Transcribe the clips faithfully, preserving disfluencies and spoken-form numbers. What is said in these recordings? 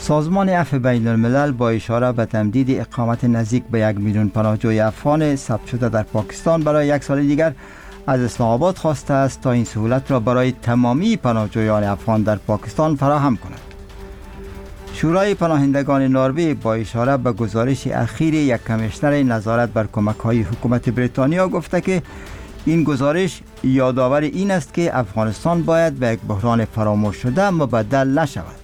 سازمان عفو بین الملل با اشاره به تمدید اقامت نزدیک به یک میلیون پناهجوی افغان ثبت شده در پاکستان برای یک سال دیگر از اسلام آباد خواسته است تا این سهولت را برای تمامی پناهجویان افغان در پاکستان فراهم کند. شورای پناهندگان نروژ با اشاره به گزارش اخیر یک کمیشنر نظارت بر کمک‌های حکومت بریتانیا گفته که این گزارش یادآور این است که افغانستان باید به یک بحران فراموش شده مبدل نشود.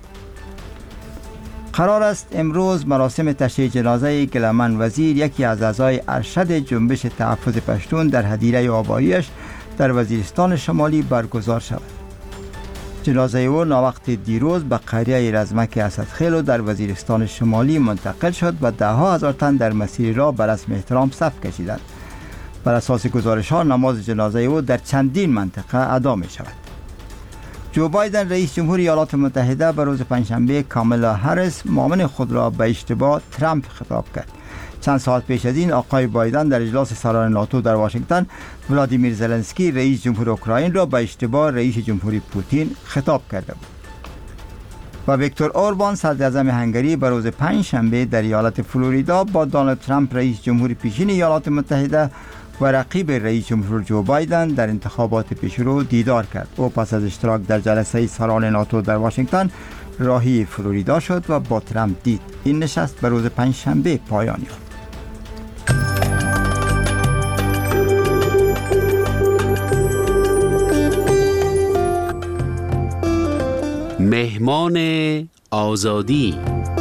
قرار است امروز مراسم تشییع جنازه گلمن وزیر، یکی از اعضای ارشد جنبش تحفظ پشتون در هدیره آباییش در وزیرستان شمالی برگزار شود. جنازه او ناوقت دیروز به قریه رزمک اسدخیل در وزیرستان شمالی منتقل شد و ده ها هزار تن در مسیر راه به رسم احترام صف کشیدند. بر اساس گزارش ها نماز جنازه او در چندین منطقه ادا می شود. جو بایدن رئیس جمهوری ایالات متحده به روز پنجشنبه کامالا هریس معاون خود را به اشتباه ترامپ خطاب کرد. چند ساعت پیش از این آقای بایدن در اجلاس سران ناتو در واشنگتن ولادیمیر زلنسکی رئیس جمهور اوکراین را به اشتباه رئیس جمهوری پوتین خطاب کرده بود. و ویکتور اوربان صدر اعظم هنگری به روز پنجشنبه در ایالت فلوریدا با دونالد ترامپ رئیس جمهور پیشین ایالات متحده و رقیب رئیس جمهور جو بایدن در انتخابات پیشرو دیدار کرد. او پس از اشتراک در جلسه سران ناتو در واشنگتن راهی فلوریدا شد و با ترامپ دید. این نشست به روز پنجشنبه پایان یافت. مهمان آزادی.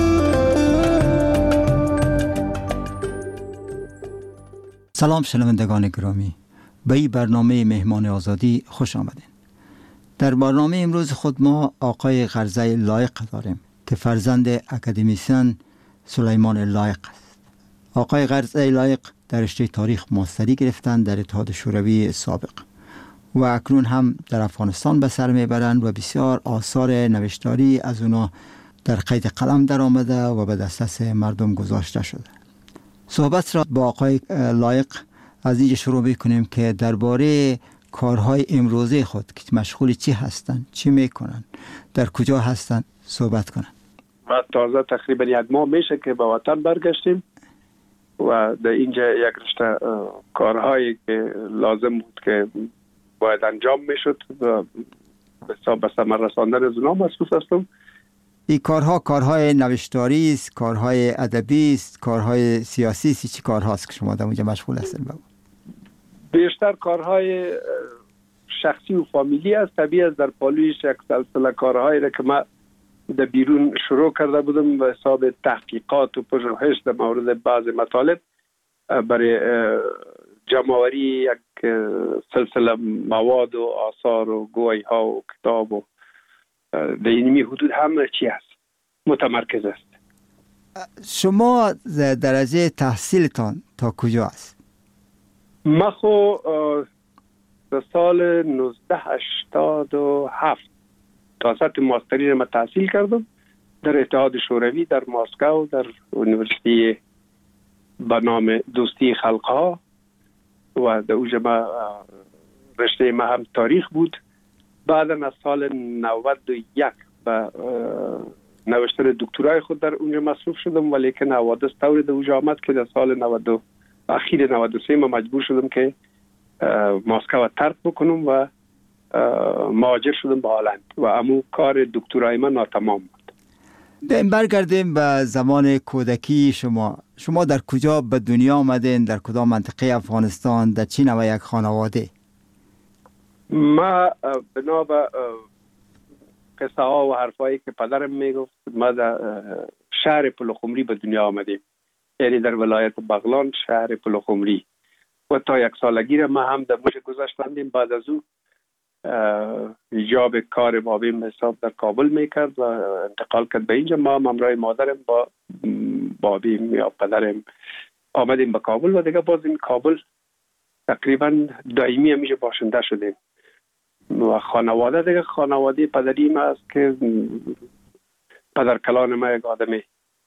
سلام شنوندگان گرامی، به این برنامه مهمان آزادی خوش آمدین. در برنامه امروز خود ما آقای غرزه لایق داریم که فرزند اکادمیسین سلیمان لایق است. آقای غرزه لایق در رشته تاریخ ماستری گرفتند در اتحاد شوروی سابق و اکنون هم در افغانستان به سر میبرند و بسیار آثار نوشتاری از اونا در قید قلم در آمده و به دسترس مردم گذاشته شده. صحبت را با آقای لایق از اینجا شروع میکنیم که درباره کارهای امروزه خود که مشغول چی هستند، چی میکنن، در کجا هستند صحبت کنن. و تازه تقریبا یک ماه میشه که به وطن برگشتیم و در اینجا یک رشته کارهایی که لازم بود که باید انجام میشد و به حساب به ثمر رساندن از اونها مصروف هستم. این کارها کارهای نوشتاری است، کارهای ادبی است، کارهای سیاسی است، چی کارهاست که شما در اونجا مشغول هستین؟ بیشتر کارهای شخصی و فامیلی است. طبیعی است در پالویش یک سلسله کارهایی را که من در بیرون شروع کرده بودم به حساب تحقیقات و پژوهش در مورد بعض مطالب برای جمع‌آوری یک سلسله مواد و آثار و گویی ها و کتاب و در اینمی حدود همه چی است متمرکز است. شما درجه تحصیلتان تا کجا است؟ من خو در سال نوزده هشتاد و هفت تا سطح ماستری را تحصیل کردم در اتحاد شوروی در مسکو در یونیورسیتی به نام دوستی خلقها و در اونجا ما رشته ما هم تاریخ بود. بعد از سال نود و یک به نوشتن دکترای خود در اونجا مصروف شدم، ولی که حوادث طوری در اونجا آمد که در سال نود اخیر نود و سه ما مجبور شدم که مسکو ترک بکنم و مهاجر شدم به هلند و امو کار دکترای من ناتمام بود. برگردیم به زمان کودکی شما. شما در کجا به دنیا آمدین؟ در کدام منطقه افغانستان؟ در چی نوع یک خانواده؟ ما بنا به قصه ها و حرفایی که پدرم میگفت ما در شهر پلخمری به دنیا آمدیم، یعنی در ولایت بغلان شهر پلخمری و تا یک سالگی را ما هم در موش گذاشتندیم. بعد از او ایجاب کار بابیم حساب در کابل میکرد و انتقال کرد به اینجا. ما همراه مادرم با بابیم یا پدرم آمدیم به کابل و دیگه باز این کابل تقریبا دائمی همیشه باشنده شدیم و خانواده دیگه خانواده پدری ما است که پدر کلان ما یک آدمی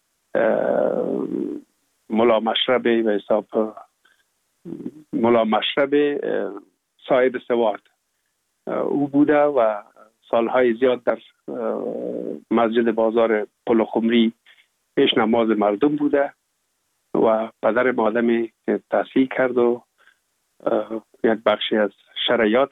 ملا مشربی به حساب ملا مشربی صاحب سواد او بوده و سالهای زیاد در مسجد بازار پل خمری پیش نماز مردم بوده و پدر آدمی که تحصیل کرد و یک بخشی از شرایط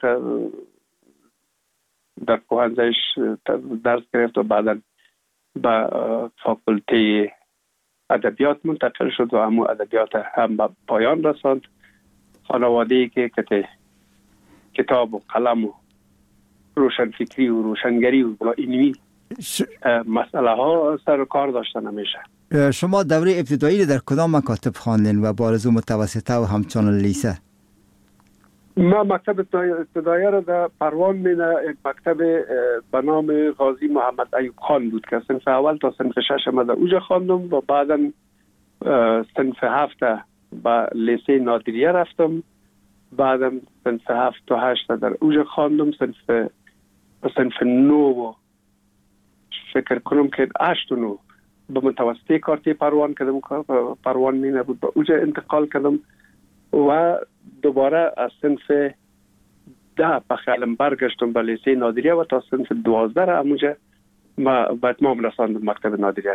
در پوهنزش درس گرفت و بعدا به فاکولته ادبیات منتقل شد و همون ادبیات هم به پایان رساند. خانواده‌ای که کتاب و قلم و روشنفکری و روشنگری و علمی ش... مسئله ها سر کار داشتن همیشه. شما دوره ابتدایی در کدام مکاتب خواندین و بارزو متوسطه و همچنان لیسه؟ ما مکتب ابتدایی را در پروان مینه یک مکتب به نام غازی محمد ایوب خان بود که صنف اول تا صنف شش ما در اوجا خواندم و بعدا صنف هفت به لیسه نادریه رفتم، بعدا صنف هفت تا هشت در اوجا خواندم، صنف صنف نو فکر کنم که هشت و نو به متوسطه کارتی پروان کردم، پروان مینه بود، به اوجا انتقال کردم و دوباره از صنف ده به خیلم برگشتم به لیسه نادریه و تا صنف دوازده را همونجا ما به اتمام رساندم مکتب نادریه را.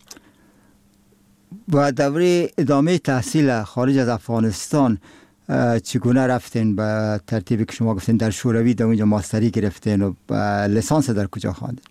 و دوره ادامه تحصیل خارج از افغانستان چگونه رفتین؟ به ترتیبی که شما گفتین در شوروی در اونجا ماستری گرفتین و لیسانس در کجا خواندین؟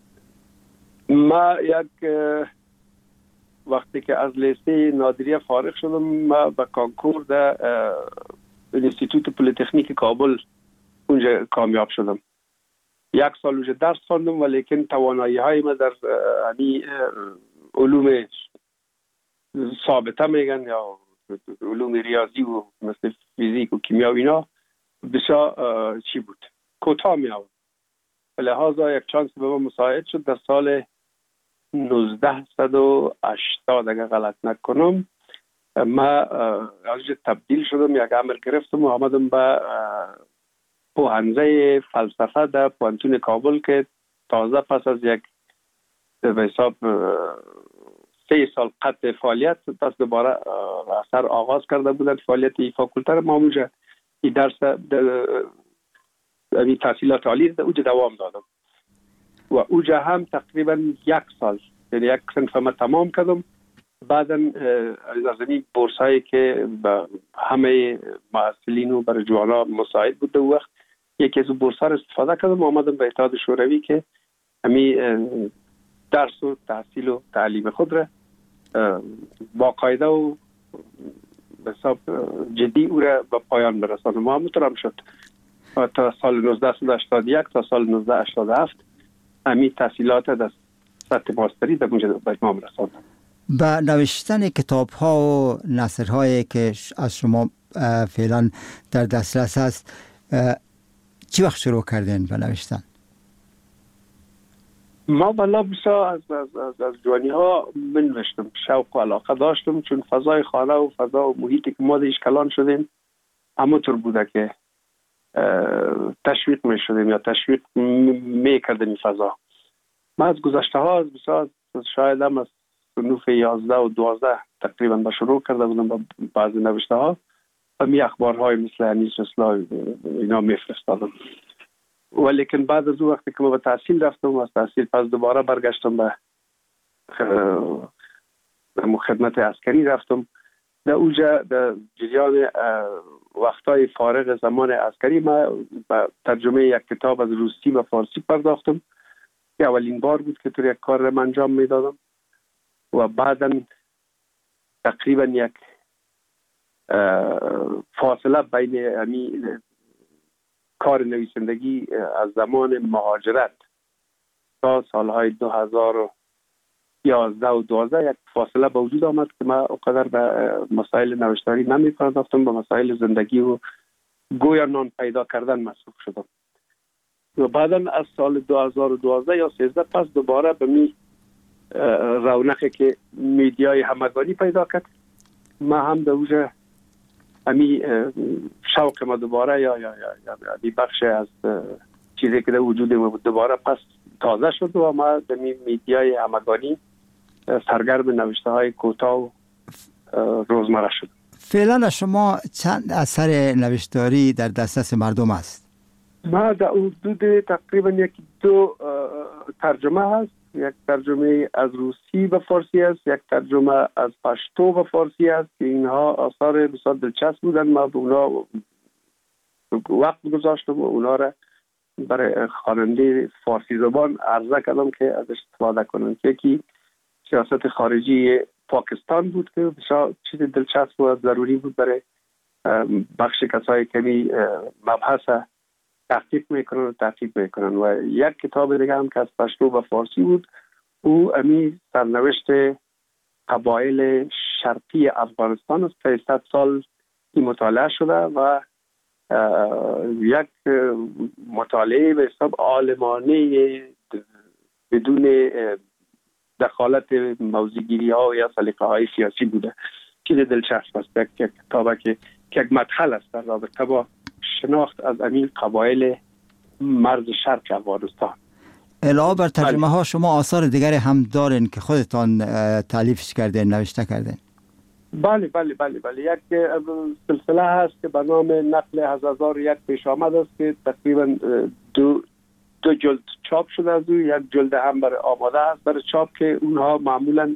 ما یک وقتی که از لیسه نادریه فارغ شدم ما به کانکور در انستیتوت پلیتکنیک کابل اونجا کامیاب شدم. یک سال اونجا درس خواندم ولیکن توانایی های ما در یعنی علوم ثابته میگن یا علوم ریاضی و مثل فیزیک و کیمیا و اینا بسیار چی بود کوتاه می آورد. لحاظا یک چانس به ما مساعد شد در سال نوزده و هشتاد اگر غلط نکنم ما از تبدیل شدم، یک عمل گرفتم و آمدم به پوهنزه فلسفه در پوهنتون کابل که تازه پس از یک به حساب سه سال قطع فعالیت پس دوباره اثر آغاز کرده بودن فعالیت ای فاکولته ما اونجا این درس این تحصیلات عالی در اونجا دوام دادم و اونجا هم تقریبا یک سال یعنی یک صنف ما تمام کردم. بعدا از این بورس هایی که به همه محصلین و برای جوانا مساعد بود در وقت یکی از بورس ها را استفاده کردم و آمدم به اتحاد شوروی که همین درس و تحصیل و تعلیم خود را با قاعده و به حساب جدی او را به پایان برسانم. ما همونطور هم شد تا سال نوزده هشتاد و یک تا سال نوزده هشتاد و هفت همین تحصیلات در سطح ماستری در اونجا به اتمام رساندم. با نوشتن کتاب ها و نثر هایی که از شما فعلا در دسترس هست چی وقت شروع کردین به نوشتن؟ ما بلا بسا از, از, از, از جوانی ها من نوشتم، شوق و علاقه داشتم چون فضای خانه و فضا و محیطی که ما دیش کلان شدیم همونطور بوده که تشویق می شدیم یا تشویق می کردیم این فضا. ما از گذشته ها از بسا شاید هم از صنوف یازده و دوازده تقریبا با شروع کرده بودم با بعضی نوشته ها و می اخبارهای مثل انیس رسلا اینا می فرستادم. ولیکن بعد از اون وقتی که ما به تحصیل رفتم و از تحصیل پس دوباره برگشتم به خدمت عسکری رفتم. در اونجا در جریان وقتای فارغ زمان عسکری ما به ترجمه یک کتاب از روسی و فارسی پرداختم که اولین بار بود که طور یک کار را انجام میدادم و بعدا تقریبا یک فاصله بین یعنی کار نویسندگی از زمان مهاجرت تا سالهای دو هزار و یازده و دوازده یک فاصله به وجود آمد که ما اونقدر به مسائل نوشتاری نمی پرداختم، به مسائل زندگی و گویا نان پیدا کردن مصروف شدم و بعدا از سال دو هزار و دوازده یا سیزده پس دوباره به می رونقی که میدیای همگانی پیدا کرد ما هم به وجه امی شوق ما دوباره یا یا یا یا بخش از چیزی که در وجود ما بود دوباره پس تازه شد و ما در میدیای همگانی سرگرم نوشته های کوتاه و روزمره شد. فعلا شما چند اثر نوشتاری در دسترس مردم است؟ ما در حدود تقریبا یک دو ترجمه هست، یک ترجمه از روسی به فارسی است، یک ترجمه از پشتو به فارسی است که اینها آثار بسیار دلچسب بودن. ما به اونا وقت گذاشتم و اونا را برای خواننده فارسی زبان عرضه کردم که ازش استفاده کنند. یکی سیاست خارجی پاکستان بود که بسیار چیز دلچسب و ضروری بود برای بخش کسایی که می مبحث تحقیق میکنن و تحقیق میکنن. و یک کتاب دیگه هم که از پشتو به فارسی بود، او امی سرنوشت قبایل شرقی افغانستان است که صد سال این مطالعه شده و یک مطالعه به حساب عالمانه بدون دخالت موضوعگیری ها یا سلیقه های سیاسی بوده. چیز دلچسب است. یک کتابه که یک مدخل است در رابطه با شناخت از امین قبایل مرز شرق افغانستان. علاوه بر ترجمه ها شما آثار دیگری هم دارین که خودتان تالیفش کردین، نوشته کردین؟ بله بله بله بله یک سلسله هست که به نام نقل از هزار یک پیش آمد است که تقریبا دو دو جلد چاپ شده از او. یک جلد هم برای آماده است برای چاپ که اونها معمولا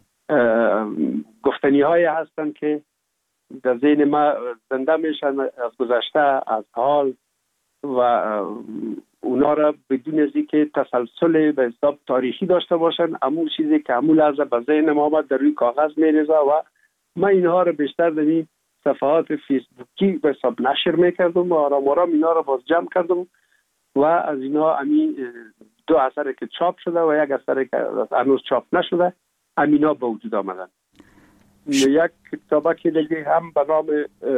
گفتنی های هستند که در ذهن ما زنده میشن از گذشته، از حال، و اونا را بدون از اینکه تسلسل به حساب تاریخی داشته باشن، همون چیزی که همون لحظه به ذهن ما آمد در روی کاغذ میریزه و من اینها را بیشتر در این صفحات فیسبوکی به حساب نشر میکردم و آرام آرام اینا را باز جمع کردم و از اینا همین دو اثر که چاپ شده و یک اثر که هنوز چاپ نشده همینا به وجود آمدن. یک کتابه که دیگه هم به نام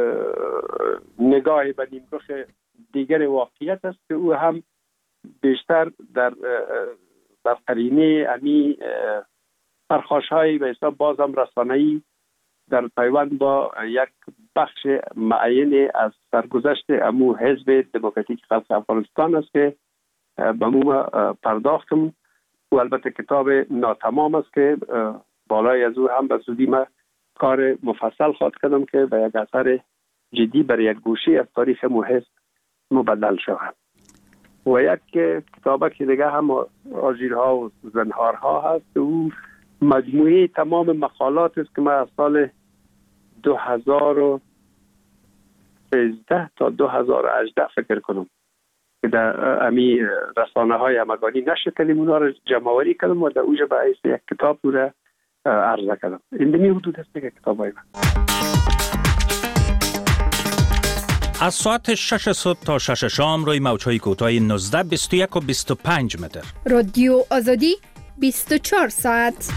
نگاه به نیمرخ دیگر واقعیت است که او هم بیشتر در در قرینه امی پرخاش‌های به حساب بازم رسانه‌ای در پیوند با یک بخش معین از سرگذشت امو حزب دموکراتیک خلق افغانستان است که به مو پرداختم و البته کتاب ناتمام است که بالای از او هم به زودی ما کار مفصل خواهد کردم که به یک اثر جدی برای یک گوشه از تاریخ مو حزب مبدل شود. و یک کتابه که دیگه هم آژیرها و زنهارها هست، او مجموعه تمام مقالات است که من از سال دو هزار و سیزده تا دو هزار و هجده فکر کنم که در امی رسانه های همگانی نشر کردیم، اونا رو جمع‌آوری کردم و در اوجه به حیث یک کتاب رو عرضه کردم. این دمی حدود است که کتاب های من. از ساعت شش صبح تا شش شام روی موج‌های کوتاه نوزده، بیست و یک و بیست و پنج متر. رادیو آزادی بیست و چهار ساعت.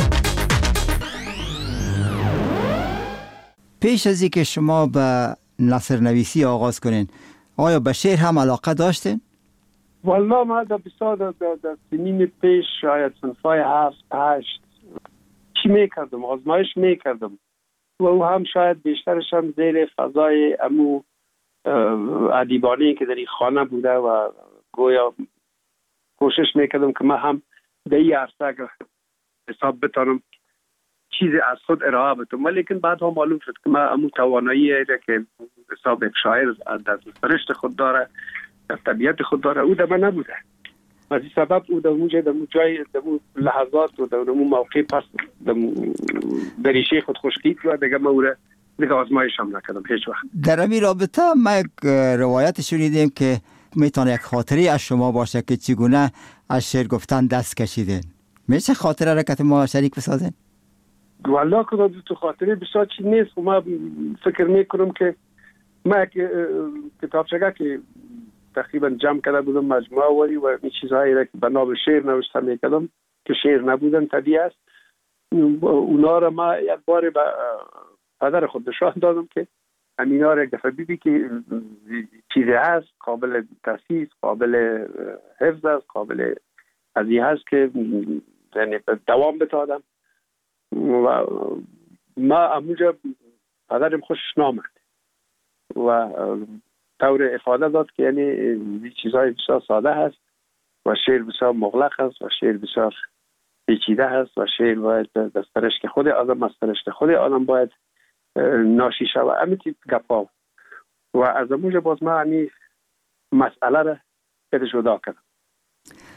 پیش از اینکه شما به نثر نویسی آغاز کنین، آیا به شعر هم علاقه داشتین؟ والله ما در بسیار در, در, در سنین پیش شاید صنفای هفت هشت چی میکردم، آزمایش میکردم و او هم شاید بیشترش هم زیر فضای امو ادیبانی که در این خانه بوده و گویا کوشش میکردم که من هم در این عرصه حساب بتانم چیزی از خود ارائه بدم، ولیکن بعد هم معلوم شد که من امو توانایی که حساب یک شاعر در سرشت خود داره، در طبیعت خود داره، او در من نبوده. از این سبب او در اونجا در اون جای در اون لحظات و در اون موقع پس در ریشه خود خشکید و دیگه من او را دیگه آزمایش هم نکردم هیچ وقت. در همین رابطه ما یک روایت شنیدیم که میتونه یک خاطری از شما باشه که چگونه از شعر گفتن دست کشیدین. میشه خاطره را که ما شریک بسازین؟ والله که تو خاطره بسیار چیز نیست. ما فکر میکنم که ما یک کتابچه که تقریبا جمع کرده بودم مجموعه وری و این چیزهایی را که به نام شعر نوشته میکردم که شعر نبودن طبیعی است، اونا را ما یک بار به پدر خود نشان دادم که همینا را یک دفعه بیدی که چیزی هست قابل تاسیس، قابل حفظ است، قابل از این هست که یعنی دوام بتادم و ما اموجا پدرم خوشش نامد و طور افاده داد که یعنی این چیزهای بسیار ساده هست و شعر بسیار مغلق است و شعر بسیار پیچیده هست و شعر باید در سرشت خود آدم، از سرشت خود آدم باید ناشی شود. امیتی گپا و از اموجا باز ما همی مسئله را پیدا جدا کردم.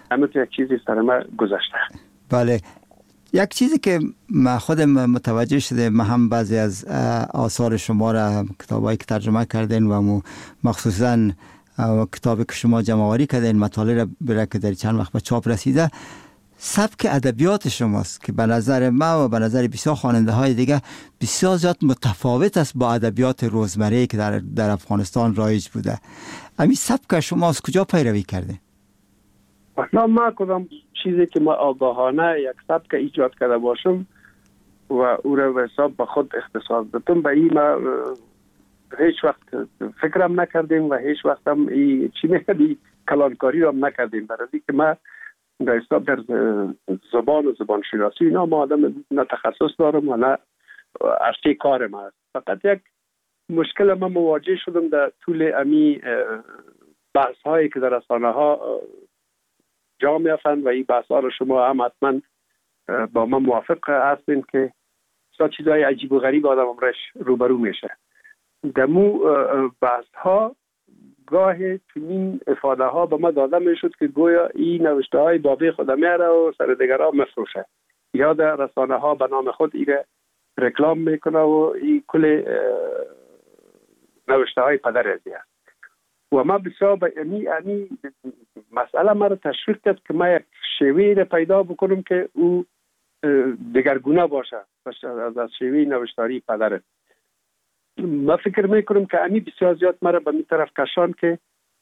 همه تو یک چیزی سر ما گذشته. بله، یک چیزی که من خودم متوجه شده، من هم بعضی از آثار شما را کتابایی که ترجمه کردین و مخصوصا کتابی که شما جمع‌آوری کردین مطالعه را برای که در چند وقت به چاپ رسیده، سبک ادبیات شماست که به نظر ما و به نظر بسیار خواننده های دیگه بسیار زیاد متفاوت است با ادبیات روزمره که در در افغانستان رایج بوده. همین سبک شما از کجا پیروی کرده؟ نه، ما کدام چیزی که ما آگاهانه یک سبک ایجاد کرده باشم و او را به حساب به خود اختصاص دادم، به این ما هیچ وقت فکرم نکردیم و هیچ وقت هم ای چی میگه کلانکاری را هم نکردیم، برای اینکه ما در حساب در زبان و زبان شناسی اینا ما آدم نه تخصص دارم و نه عرصه کار ما است. فقط یک مشکل ما مواجه شدم در طول امی بحث هایی که در رسانه ها جا میافتند و این بحث ها رو شما هم حتما با ما موافق هستین که سا چیزهای عجیب و غریب آدم امرش روبرو میشه. دمو بحث ها گاه چنین افاده ها به ما داده میشد که گویا این نوشته های بابی خود میاره و سر دیگر ها مفروشه، یا در رسانه ها به نام خود ایره رکلام میکنه و این کل نوشته های پدر ازی است. و ما بسیار به امی امی مسئله ما رو تشویق کرد که ما یک شیوه را پیدا بکنم که او دگرگونه باشه از از شیوه نوشتاری پدر. ما فکر میکنم که امی بسیار زیاد مرا به می طرف کشان که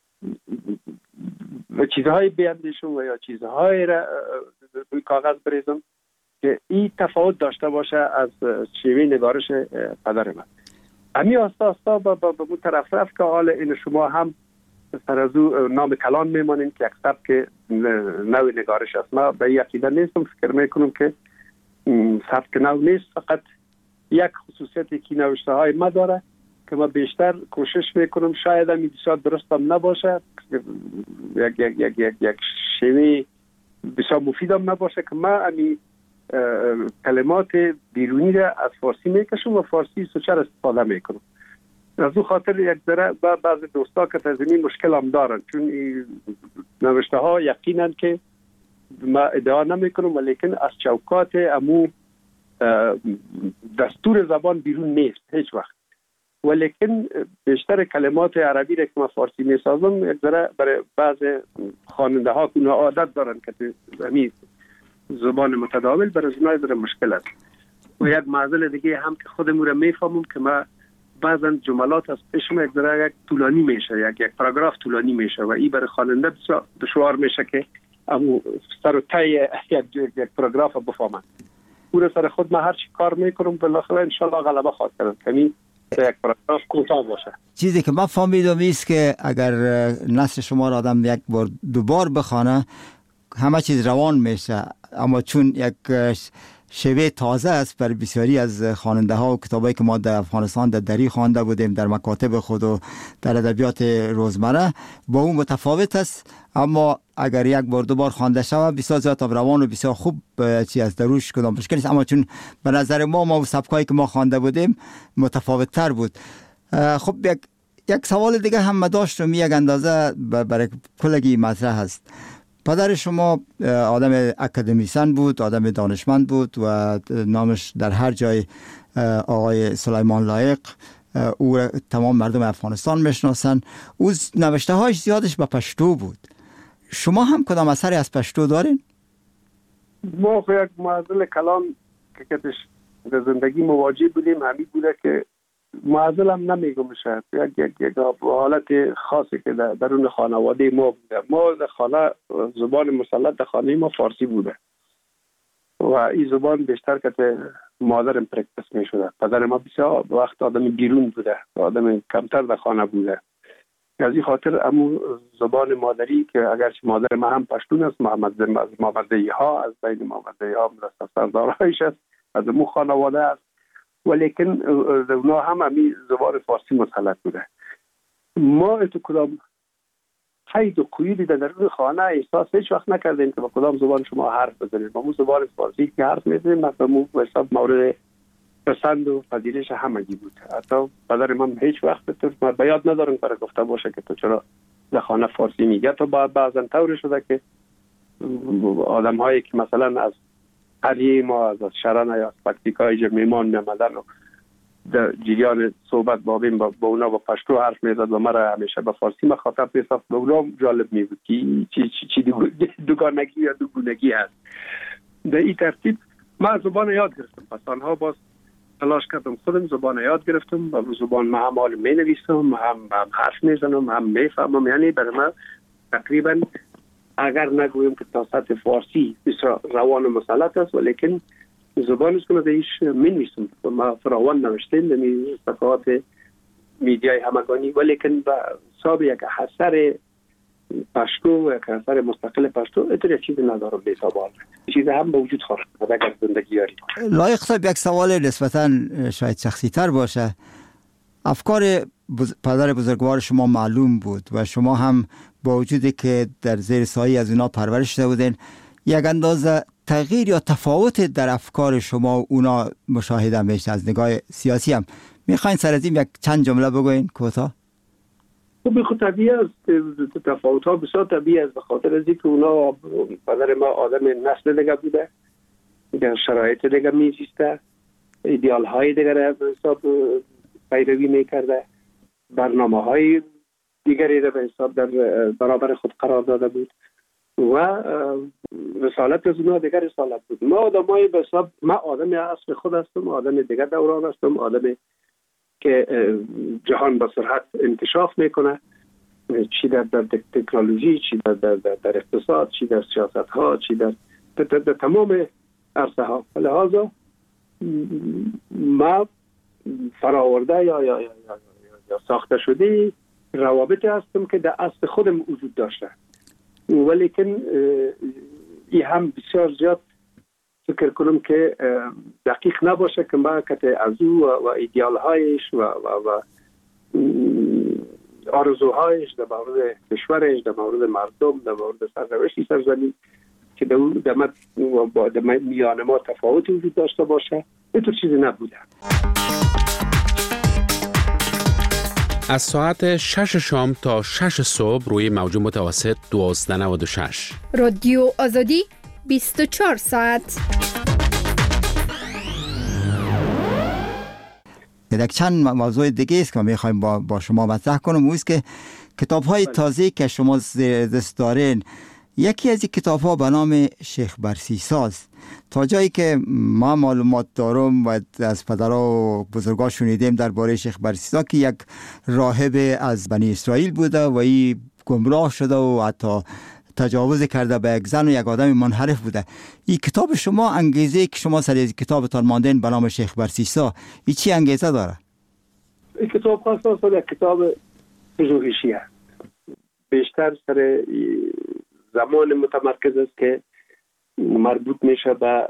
چیزهای بیندیشم و یا چیزهای را روی کاغذ بریزم که این تفاوت داشته باشه از شیوه نگارش پدر من. امی آستا آستا به اون طرف رفت که حال این شما هم سر از او نام کلان میمانین که یک سبک نوع نگارش است. ما به این عقیده نیستم، فکر میکنم که سبک نو نیست، فقط یک خصوصیتی که نوشته های ما داره که ما بیشتر کوشش میکنم شاید هم بسیار درست هم نباشه، یک یک یک یک یک شیوه بسیار مفید هم نباشه که ما امی کلمات بیرونی را از فارسی میکشم و فارسی سوچر استفاده میکنم. از او خاطر یک ذره بعض دوستا که تزمین مشکل هم دارن، چون نوشته ها یقینا که ما ادعا نمی کنم ولیکن از چوکات امو دستور زبان بیرون نیست هیچ وقت، ولیکن بیشتر کلمات عربی را که ما فارسی می سازم یک ذره برای بعض خواننده ها که عادت دارن که همین زبان متداول برای اونها ذره مشکل است. و یک معضل دیگه هم که خودمون را میفهمم که ما بعضا جملات از پیشم یک ذره یک طولانی میشه، یک یک پاراگراف طولانی میشه و این برای خواننده بسیار دشوار میشه که امو سر و ته یک یک پاراگراف بفهمن. پور سر خود ما هر چی کار میکنم بالاخره ان شاء الله غلبه خواهد کرد، یعنی یک پاراگراف کوتاه باشه. چیزی که من فهمیدم است که اگر نثر شما را آدم یک بار دوبار بخونه همه چیز روان میشه، اما چون یک شیوه تازه است بر بسیاری از خواننده ها و کتابایی که ما در افغانستان در دری خوانده بودیم در مکاتب خود و در ادبیات روزمره با اون متفاوت است، اما اگر یک بار دو بار خوانده شود بسیار زیاد روان و بسیار خوب چی از دروش کدام مشکل نیست، اما چون به نظر ما ما و سبکایی که ما خوانده بودیم متفاوت تر بود. خب یک یک سوال دیگه هم داشتم، یک اندازه برای کلگی مطرح هست. پدر شما آدم اکادمیسن بود، آدم دانشمند بود و نامش در هر جای آقای سلیمان لایق، او تمام مردم افغانستان میشناسن. او نوشته هاش زیادش به پشتو بود. شما هم کدام اثری از پشتو دارین؟ ما یک معضل کلام که کتش در زندگی مواجه بودیم همین بوده که معضل هم نمیگم شد، یک یک یک حالت خاصی که در درون خانواده ما بوده. ما در خانه زبان مسلط در خانه ما فارسی بوده و این زبان بیشتر که مادرم پرکتس می شده. پدر ما بسیار وقت آدم بیرون بوده، آدم کمتر در خانه بوده. از این خاطر امو زبان مادری که اگرچه مادر ما هم پشتون است، محمد محمدی ها از بین محمدی ها مرسل سردارایش است، از امو خانواده است، ولیکن اونا هم همی زبان فارسی مسلط بوده. ما اتو کدام قید و قیودی در درون خانه احساس هیچ وقت نکردیم که با کدام زبان شما حرف بزنید. با مو زبان فارسی که حرف میزنیم مثلا مو به حساب مورد پسند و پذیرش همگی بود. حتی پدر من هیچ وقت تو به یاد ندارم برای گفته باشه که تو چرا در خانه فارسی میگه. تو بعضا طور شده که آدم هایی که مثلا از قریه ما از شرن یا از پکتیکای جمیمان نمدن و در جریان صحبت با بین با, با اونا با پشتو حرف میزد و مرا همیشه به فارسی مخاطب میساخت. به اونا جالب میبود که چی چی دوگانگی یا دوگونگی هست. در این ترتیب من زبان یاد گرفتم. پس آنها باز تلاش کردم خودم زبان یاد گرفتم و زبان ما هم حال می نویسم، هم, هم حرف میزنم، هم میفهمم. یعنی برای من تقریبا اگر نگویم که تا سطح فارسی بسیار روان و مسلط است، ولیکن زبان است که من ایش می نویسم. ما فراوان نوشتیم در صفحات میدیای همگانی، ولیکن به حساب یک اثر پشتو، یک اثر مستقل پشتو اتر چیزی ندارم به حساب آن. چیزی هم به وجود خواهد اگر زندگی یاری. لایق صاحب، یک سوال نسبتاً شاید شخصی تر باشه. افکار بز... پدر بزرگوار شما معلوم بود و شما هم با وجودی که در زیر سایه از اونا پرورش شده بودین، یک اندازه تغییر یا تفاوت در افکار شما و اونا مشاهده میشه از نگاه سیاسی هم. میخواین سر از این یک چند جمله بگوین کوتاه؟ خب خود طبیعی است، تفاوت ها بسیار طبیعی است، به خاطر از اینکه اونا پدر ما آدم نسل دیگه بوده، در شرایط دیگه میزیسته، ایدئال های دیگه را به حساب پیروی میکرده، برنامه های دیگری را به حساب در برابر خود قرار داده بود و رسالت از اونا دیگر رسالت بود. ما آدم های به حساب، من آدم اصل خود هستم، آدم دیگر دوران هستم، آدم که جهان با سرعت انکشاف میکنه، چی در, در تکنولوژی، چی در, در, در, در اقتصاد، چی در سیاست ها، چی در, در, در, در تمام عرصه ها. لحاظا ما فراورده یا, یا, یا, یا, یا ساخته شده روابطی هستم که در اصل خودم وجود داشته، ولیکن این هم بسیار زیاد فکر کنم که دقیق نباشه که ما کت از او و, و ایدیال هایش و, و, و آرزوهایش در مورد کشورش، در مورد مردم، در مورد سرنوشتی سرزمین که در میان ما تفاوتی وجود داشته باشه، اینطور چیزی نبوده. از ساعت شش شام تا شش صبح روی موج متوسط دوازده نود و شش رادیو آزادی بیست و چهار ساعت. یک چند موضوع دیگه است که میخوایم با, با شما مطرح کنم، اوست که کتاب های تازه که شما دست دارین، یکی از این کتاب ها به نام شیخ برسیساز. تا جایی که ما معلومات دارم و از پدرها و بزرگا شنیدیم درباره شیخ برسیسا که یک راهب از بنی اسرائیل بوده و این گمراه شده و حتی تجاوز کرده به یک زن و یک آدم منحرف بوده. این کتاب شما، انگیزه که شما سر از کتابتان ماندین به نام شیخ برسیسا، این چی انگیزه داره؟ این کتاب خاصا یک کتاب پژوهشی است، بیشتر سر زمان متمرکز است که مربوط میشه به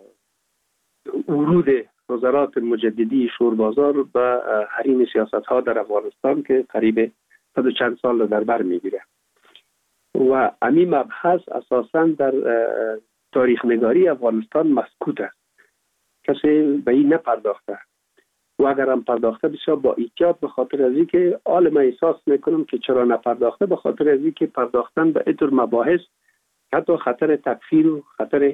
ورود وزارات مجددی شوربازار به حریم سیاست ها در افغانستان که قریب صد و چند سال در بر میگیره و همین مبحث اساساً در تاریخ نگاری افغانستان مسکوت است، کسی به این نپرداخته و اگر هم پرداخته بسیار با احتیاط، به خاطر از اینکه عالم احساس میکنم که چرا نپرداخته، به خاطر از اینکه پرداختن به اینطور مباحث حتی خطر تکفیر و خطر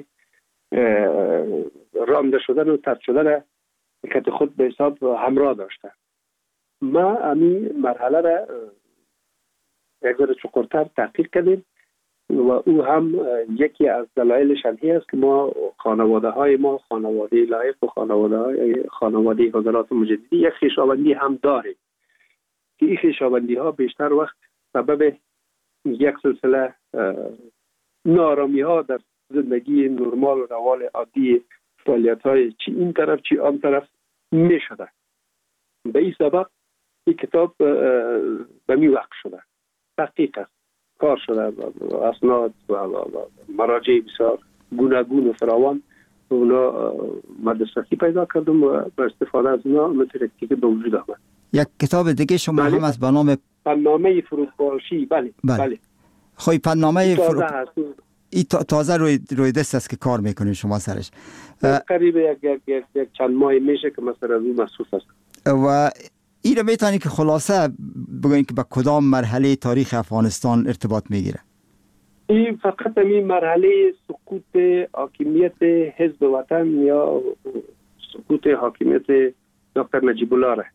رانده شدن و طرد شدن که خود به حساب همراه داشته. ما همین مرحله را یک ذره چقدرتر تحقیق کردیم و او هم یکی از دلایلش هی است که ما خانواده های ما، خانواده لایق و خانواده های خانواده حضرات مجددی یک خویشاوندی هم داریم که این خویشاوندی ها بیشتر وقت سبب یک سلسله نارامی ها در زندگی نرمال و روال عادی فعالیت های چی این طرف چی آن طرف می شده. به این سبب این کتاب به می وقت شده، تحقیق است، کار شده، اسناد و مراجع بسیار گوناگون و فراوان اونا مدرستی پیدا کردم و با استفاده از اونا مترکی که به وجود آمد. یک کتاب دیگه شما بله. هم از به نام پنامه فروپاشی. بله بله, بله. خوی پنامه فرو... ای تازه روی روی دست است که کار میکنین شما سرش. قریب یک یک یک, یک چند ماه میشه که مثلا از اون مصروف است. و این رو میتونی که خلاصه بگوین که به کدام مرحله تاریخ افغانستان ارتباط میگیره؟ این فقط همین مرحله سقوط حاکمیت حزب وطن یا سقوط حاکمیت دکتر نجیب الله را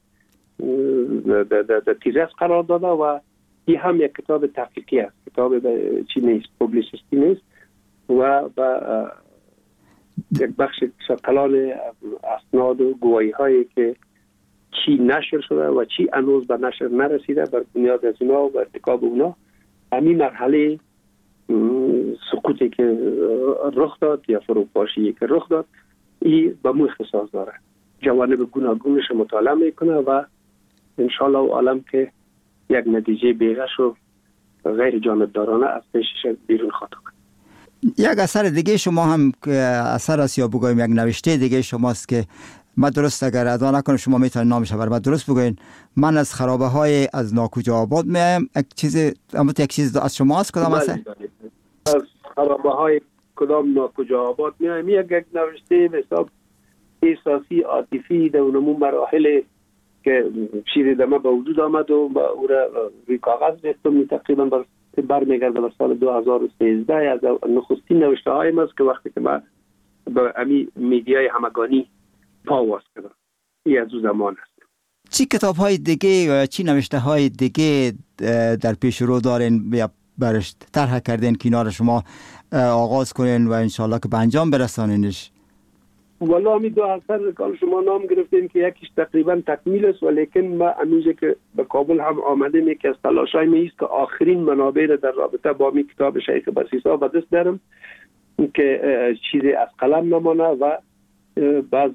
در تیرس قرار داده و این هم یک کتاب تحقیقی است، کتاب چی نیست، پوبلیسیستی نیست و با یک بخش کلان اسناد و گواهی هایی که چی نشر شده و چی هنوز به نشر نرسیده، بر بنیاد از اونا و ارتکاب اونا همین مرحله سقوطی که رخ داد یا فروپاشی که رخ داد این به مو اختصاص داره. جوانب گوناگونش مطالعه میکنه و انشالله عالم که یک نتیجه بیغش و غیر جانبدارانه از پیشش بیرون خواهد آمد. یک اثر دیگه شما هم اثر است یا بگویم یک نوشته دیگه شماست که من درست اگر ادا نکنم شما میتونید نامش بر من درست بگوین. من از خرابه های از ناکجا آباد میایم. یک چیز اما یک چیز از شماست کدام اثر؟ از خرابه های کدام ناکجا آباد میایم. یک یک نوشته به حساب احساسی عاطفی در اونمون مراحل که شیر دمه به وجود آمد و با او را روی کاغذ ریختم. تقریبا بر برمیگرده به سال دو هزار و سیزده از نخستین نوشته هایم است که وقتی که من به امی میدیای همگانی پا واس کردم. این از او زمان است. چی کتاب های دیگه یا چی نوشته های دیگه در پیش رو دارین یا برش طرح کردین که اینا رو شما آغاز کنین و انشالله که به انجام برسانینش؟ والا می دو اثر کار شما نام گرفتین که یکیش تقریبا تکمیل است، ولیکن ما امروزه که به کابل هم آمده می که از تلاشای می است که آخرین منابع را در رابطه با می کتاب شیخ بسیسا به دست دارم که چیزی از قلم نمانه و بعض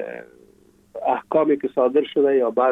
احکامی که صادر شده یا بعض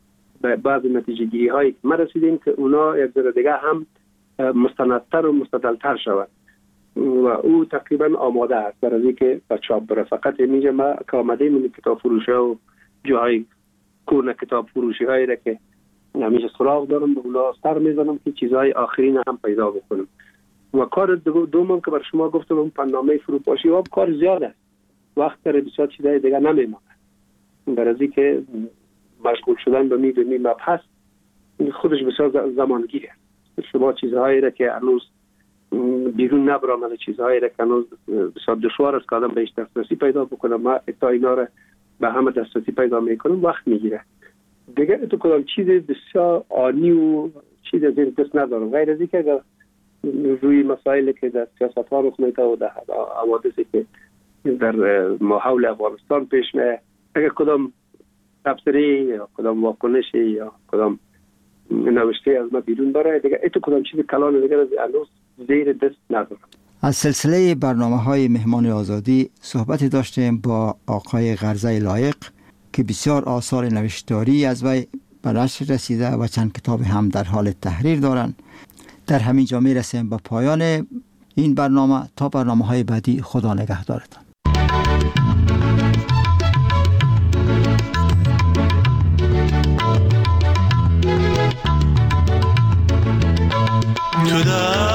بعض نتیجه گیری هایی که ما رسیدیم که اونا یک ذره دیگه هم مستندتر و مستدلتر شود و او تقریبا آماده است برای اینکه به چاپ بره. فقط اینجا ما که آمده من کتاب فروشی و جاهای کورن کتاب فروشی هایی را که همیشه سراغ دارم به اونا سر میزنم که چیزهای آخرین هم پیدا بکنم. و کار دومم که بر شما گفتم اون پنامه فروپاشی و کار زیاد است، وقت داره بسیار چیزهای دیگه نمیمونه برای اینکه مشغول شدن به می به می مبحث خودش بسیار زمانگیره. شما چیزهایی را که هنوز بیرون نبرامده، چیزهایی را که هنوز بسیار دشوار است که آدم بهش دسترسی پیدا بکنه، ما تا اینا را به همه دسترسی پیدا میکنم وقت میگیره دیگه. تو کدام چیز بسیار آنی و چیز از این دست ندارم غیر از اینکه اگر روی مسائلی که در سیاست ها رخ میده و در حوادثی که در ماحول افغانستان پیش میاد اگر کدام تبصره یا کدام واکنشی یا کدام نوشته از ما بیرون بره دیگه ایتو کدام چیز کلان دیگه از هنوز زیر دست ندارم. از سلسله برنامه های مهمان آزادی صحبتی داشتیم با آقای غرزه لایق که بسیار آثار نوشتاری از وی به نشر رسیده و چند کتاب هم در حال تحریر دارند. در همین جا میرسیم به پایان این برنامه. تا برنامه های بعدی خدا نگهدارتان. تو